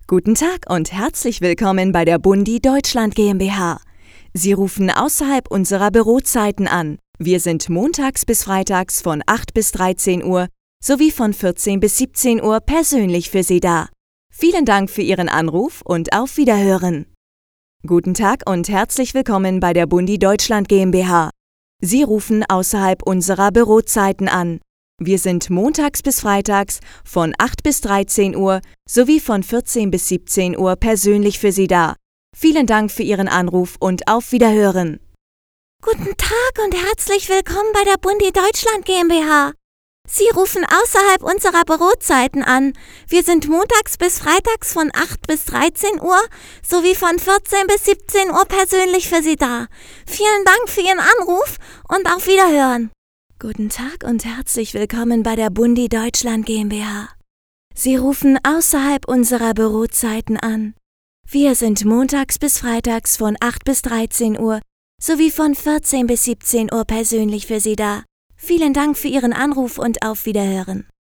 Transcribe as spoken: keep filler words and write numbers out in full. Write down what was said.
Guten Tag und herzlich willkommen bei der Bundi Deutschland GmbH. Sie rufen außerhalb unserer Bürozeiten an. Wir sind montags bis freitags von acht bis dreizehn Uhr sowie von vierzehn bis siebzehn Uhr persönlich für Sie da. Vielen Dank für Ihren Anruf und auf Wiederhören. Guten Tag und herzlich willkommen bei der Bundi Deutschland GmbH. Sie rufen außerhalb unserer Bürozeiten an. Wir sind montags bis freitags von acht bis dreizehn Uhr sowie von vierzehn bis siebzehn Uhr persönlich für Sie da. Vielen Dank für Ihren Anruf und auf Wiederhören. Guten Tag und herzlich willkommen bei der Bundi Deutschland GmbH. Sie rufen außerhalb unserer Bürozeiten an. Wir sind montags bis freitags von acht bis dreizehn Uhr sowie von vierzehn bis siebzehn Uhr persönlich für Sie da. Vielen Dank für Ihren Anruf und auf Wiederhören. Guten Tag und herzlich willkommen bei der Bundi Deutschland GmbH. Sie rufen außerhalb unserer Bürozeiten an. Wir sind montags bis freitags von acht bis dreizehn Uhr sowie von vierzehn bis siebzehn Uhr persönlich für Sie da. Vielen Dank für Ihren Anruf und auf Wiederhören.